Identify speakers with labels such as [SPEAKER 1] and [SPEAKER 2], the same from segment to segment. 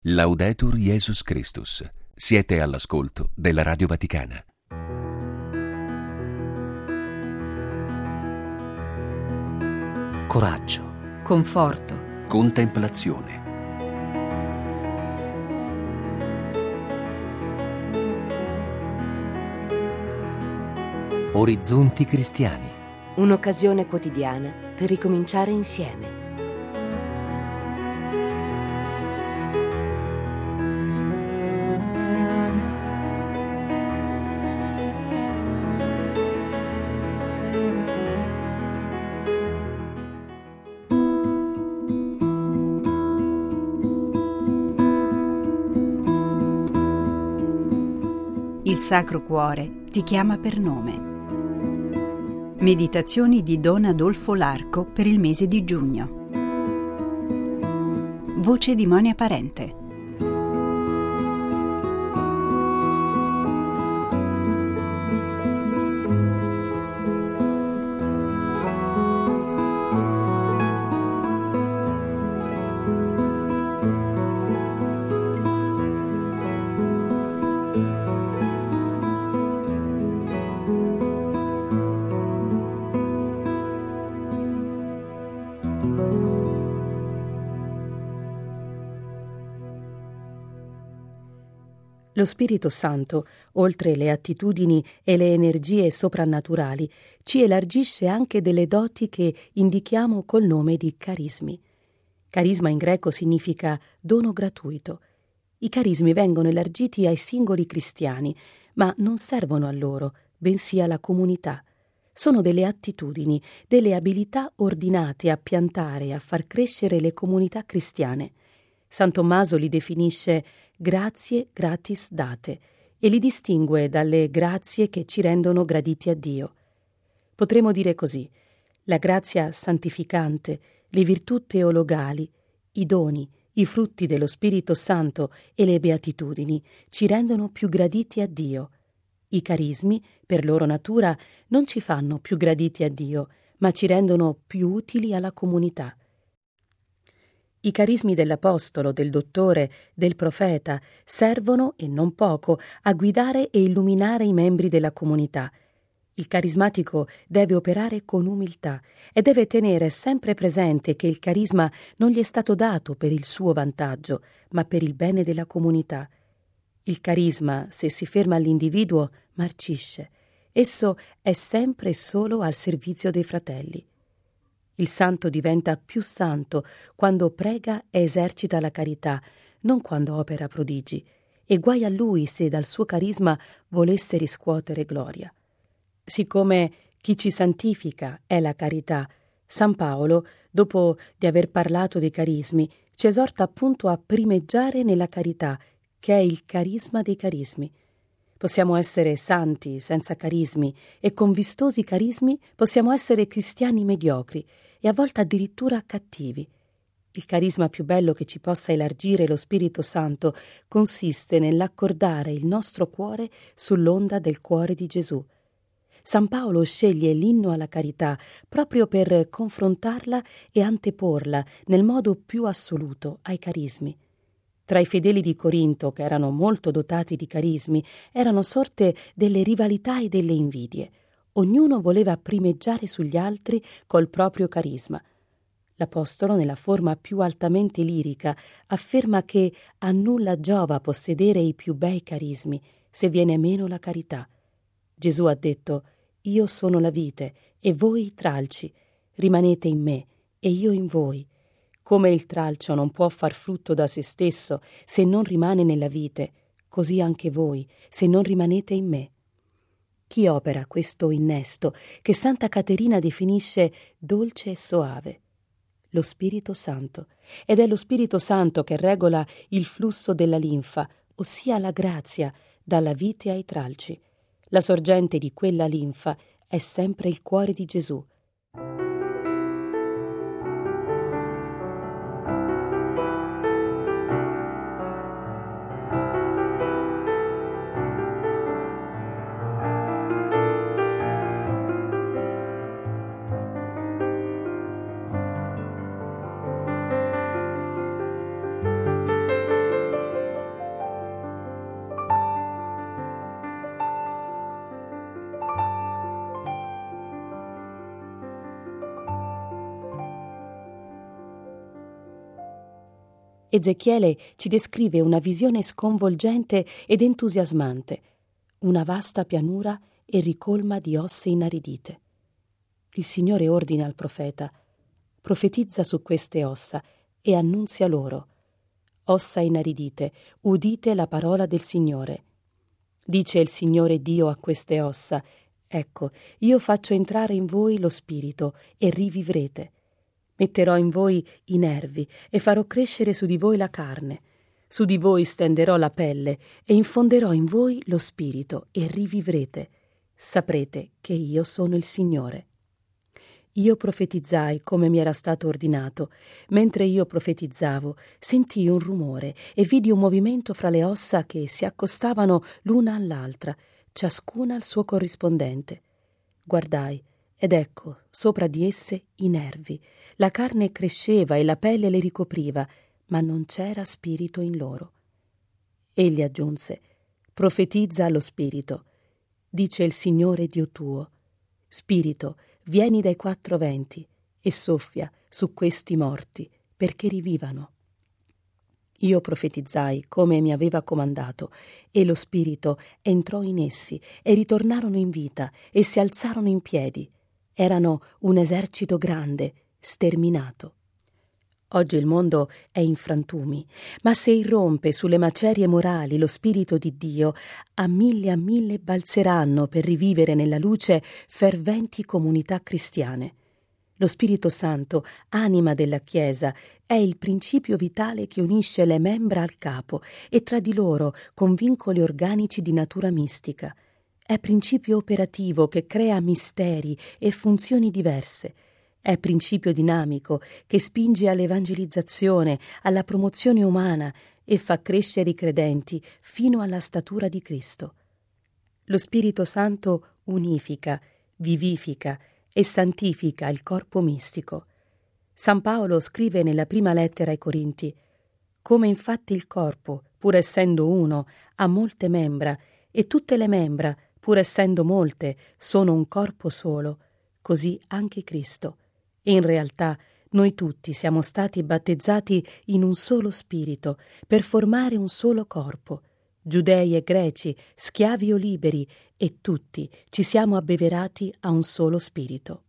[SPEAKER 1] Laudetur Jesus Christus. Siete all'ascolto della Radio Vaticana.
[SPEAKER 2] Coraggio,
[SPEAKER 3] conforto,
[SPEAKER 1] Contemplazione.
[SPEAKER 2] orizzonti cristiani.
[SPEAKER 4] Un'occasione quotidiana per ricominciare insieme.
[SPEAKER 5] Il Sacro Cuore ti chiama per nome. Meditazioni di Don Adolfo Larco per il mese di giugno. Voce di Monia Parente.
[SPEAKER 3] Lo Spirito Santo, oltre le attitudini e le energie soprannaturali, ci elargisce anche delle doti che indichiamo col nome di carismi. Carisma in greco significa dono gratuito. I carismi vengono elargiti ai singoli cristiani, ma non servono a loro, bensì alla comunità. Sono delle attitudini, delle abilità ordinate a piantare e a far crescere le comunità cristiane. San Tommaso li definisce grazie gratis date e li distingue dalle grazie che ci rendono graditi a Dio. Potremmo dire così: la grazia santificante, le virtù teologali, i doni, i frutti dello Spirito Santo e le beatitudini ci rendono più graditi a Dio. I carismi, per loro natura, non ci fanno più graditi a Dio, ma ci rendono più utili alla comunità. I carismi dell'apostolo, del dottore, del profeta servono, e non poco, a guidare e illuminare i membri della comunità. Il carismatico deve operare con umiltà e deve tenere sempre presente che il carisma non gli è stato dato per il suo vantaggio, ma per il bene della comunità. Il carisma, se si ferma all'individuo, marcisce. Esso è sempre e solo al servizio dei fratelli. Il santo diventa più santo quando prega e esercita la carità, non quando opera prodigi, e guai a lui se dal suo carisma volesse riscuotere gloria. Siccome chi ci santifica è la carità, San Paolo, dopo di aver parlato dei carismi, ci esorta appunto a primeggiare nella carità, che è il carisma dei carismi. Possiamo essere santi senza carismi e con vistosi carismi possiamo essere cristiani mediocri e a volte addirittura cattivi. Il carisma più bello che ci possa elargire lo Spirito Santo consiste nell'accordare il nostro cuore sull'onda del cuore di Gesù. San Paolo sceglie l'inno alla carità proprio per confrontarla e anteporla nel modo più assoluto ai carismi. Tra i fedeli di Corinto, che erano molto dotati di carismi, erano sorte delle rivalità e delle invidie. Ognuno voleva primeggiare sugli altri col proprio carisma. L'Apostolo, nella forma più altamente lirica, afferma che a nulla giova possedere i più bei carismi se viene meno la carità. Gesù ha detto: «Io sono la vite e voi i tralci. Rimanete in me e io in voi. Come il tralcio non può far frutto da se stesso se non rimane nella vite, così anche voi, se non rimanete in me». Chi opera questo innesto che Santa Caterina definisce dolce e soave? Lo Spirito Santo. Ed è lo Spirito Santo che regola il flusso della linfa, ossia la grazia, dalla vite ai tralci. La sorgente di quella linfa è sempre il cuore di Gesù. Ezechiele ci descrive una visione sconvolgente ed entusiasmante, una vasta pianura e ricolma di ossa inaridite. Il Signore ordina al profeta: profetizza su queste ossa e annunzia loro: ossa inaridite, udite la parola del Signore. Dice il Signore Dio a queste ossa: ecco, io faccio entrare in voi lo spirito e rivivrete. Metterò in voi i nervi e farò crescere su di voi la carne. Su di voi stenderò la pelle e infonderò in voi lo spirito e rivivrete. Saprete che io sono il Signore. Io profetizzai come mi era stato ordinato. Mentre io profetizzavo, sentii un rumore e vidi un movimento fra le ossa che si accostavano l'una all'altra, ciascuna al suo corrispondente. Guardai, ed ecco, sopra di esse i nervi. La carne cresceva e la pelle le ricopriva, ma non c'era spirito in loro. Egli aggiunse: profetizza allo spirito. Dice il Signore Dio tuo: Spirito, vieni dai 4 venti e soffia su questi morti, perché rivivano. Io profetizzai come mi aveva comandato, e lo spirito entrò in essi, e ritornarono in vita, e si alzarono in piedi. Erano un esercito grande, sterminato. Oggi il mondo è in frantumi, ma se irrompe sulle macerie morali lo Spirito di Dio, a mille balzeranno per rivivere nella luce ferventi comunità cristiane. Lo Spirito Santo, anima della Chiesa, è il principio vitale che unisce le membra al capo e tra di loro con vincoli organici di natura mistica. È principio operativo che crea misteri e funzioni diverse. È principio dinamico che spinge all'evangelizzazione, alla promozione umana e fa crescere i credenti fino alla statura di Cristo. Lo Spirito Santo unifica, vivifica e santifica il corpo mistico. San Paolo scrive nella prima lettera ai Corinti: come infatti il corpo, pur essendo uno, ha molte membra, e tutte le membra, pur essendo molte, sono un corpo solo, così anche Cristo. In realtà noi tutti siamo stati battezzati in un solo spirito per formare un solo corpo, giudei e greci, schiavi o liberi, e tutti ci siamo abbeverati a un solo spirito.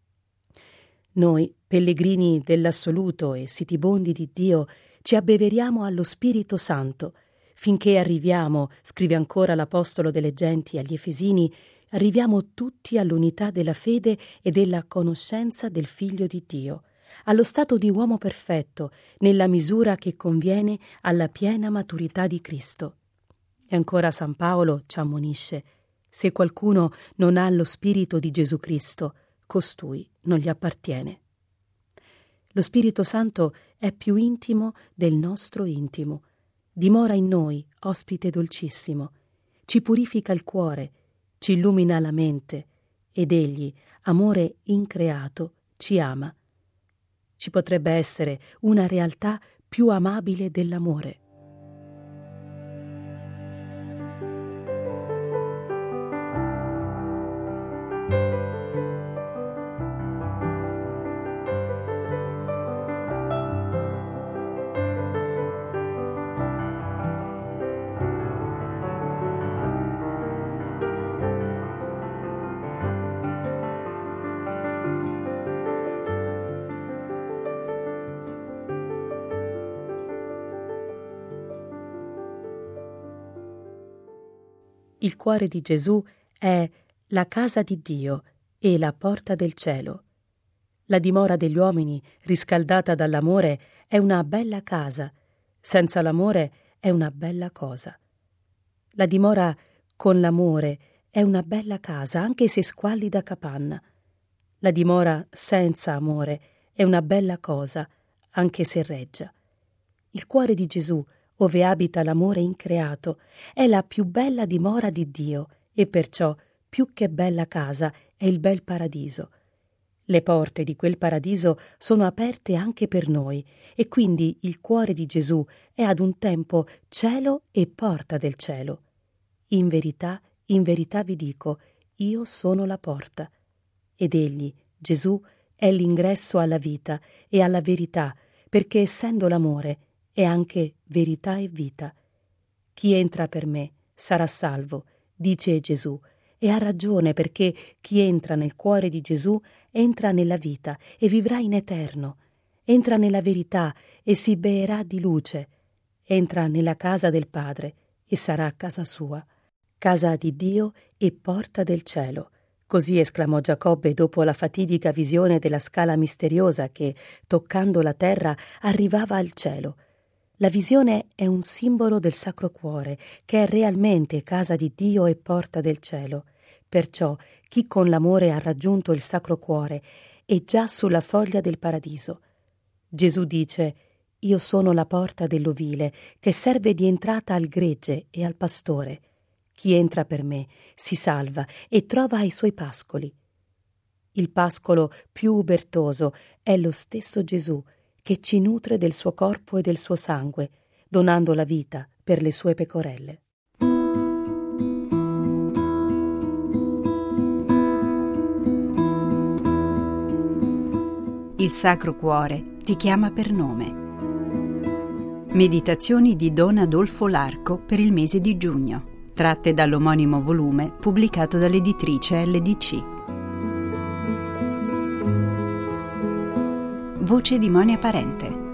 [SPEAKER 3] Noi, pellegrini dell'assoluto e sitibondi di Dio, ci abbeveriamo allo Spirito Santo, finché arriviamo, scrive ancora l'Apostolo delle Genti agli Efesini, arriviamo tutti all'unità della fede e della conoscenza del Figlio di Dio, allo stato di uomo perfetto, nella misura che conviene alla piena maturità di Cristo. E ancora San Paolo ci ammonisce: se qualcuno non ha lo Spirito di Gesù Cristo, costui non gli appartiene. Lo Spirito Santo è più intimo del nostro intimo, dimora in noi, ospite dolcissimo, ci purifica il cuore, ci illumina la mente, ed egli, amore increato, ci ama. Ci potrebbe essere una realtà più amabile dell'amore. Il cuore di Gesù è la casa di Dio e la porta del cielo. La dimora degli uomini, riscaldata dall'amore, è una bella casa, senza l'amore è una bella cosa. La dimora con l'amore è una bella casa, anche se squallida capanna. La dimora senza amore è una bella cosa, anche se reggia. Il cuore di Gesù, ove abita l'amore increato, è la più bella dimora di Dio e perciò, più che bella casa, è il bel paradiso. Le porte di quel paradiso sono aperte anche per noi e quindi il cuore di Gesù è ad un tempo cielo e porta del cielo. In verità vi dico, io sono la porta. Ed egli, Gesù, è l'ingresso alla vita e alla verità, perché essendo l'amore, è anche verità e vita. Chi entra per me sarà salvo, dice Gesù, e ha ragione, perché chi entra nel cuore di Gesù entra nella vita e vivrà in eterno, entra nella verità e si beerà di luce, entra nella casa del Padre e sarà casa sua, casa di Dio e porta del cielo. Così esclamò Giacobbe dopo la fatidica visione della scala misteriosa che, toccando la terra, arrivava al cielo. La visione è un simbolo del Sacro Cuore, che è realmente casa di Dio e porta del cielo. Perciò chi con l'amore ha raggiunto il Sacro Cuore è già sulla soglia del paradiso. Gesù dice: «Io sono la porta dell'ovile, che serve di entrata al gregge e al pastore. Chi entra per me si salva e trova i suoi pascoli». Il pascolo più ubertoso è lo stesso Gesù, che ci nutre del suo corpo e del suo sangue, donando la vita per le sue pecorelle.
[SPEAKER 5] Il Sacro Cuore ti chiama per nome. Meditazioni di Don Adolfo Larco per il mese di giugno, tratte dall'omonimo volume pubblicato dall'editrice LDC. Voce di Monia Parente.